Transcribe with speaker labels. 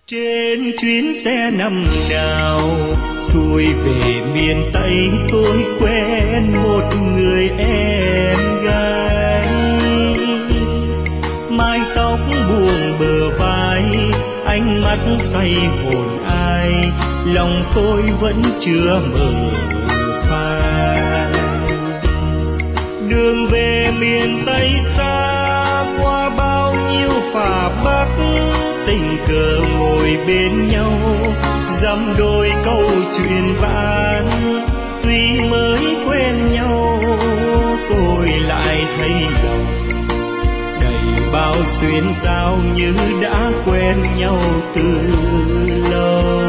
Speaker 1: Trên chuyến xe năm nào xuôi về miền Tây, tôi quen một người em gái, mái tóc buông bờ vai, ánh mắt say hồn ai, lòng tôi vẫn chưa mở phai. Đường về miền Tây xa, qua bao nhiêu phà bắc, tình cờ ngồi bên nhau dăm đôi câu chuyện vãn. Tuy mới quen nhau tôi lại thấy lòng đầy bao xuyên sao, như đã quen nhau từ lâu.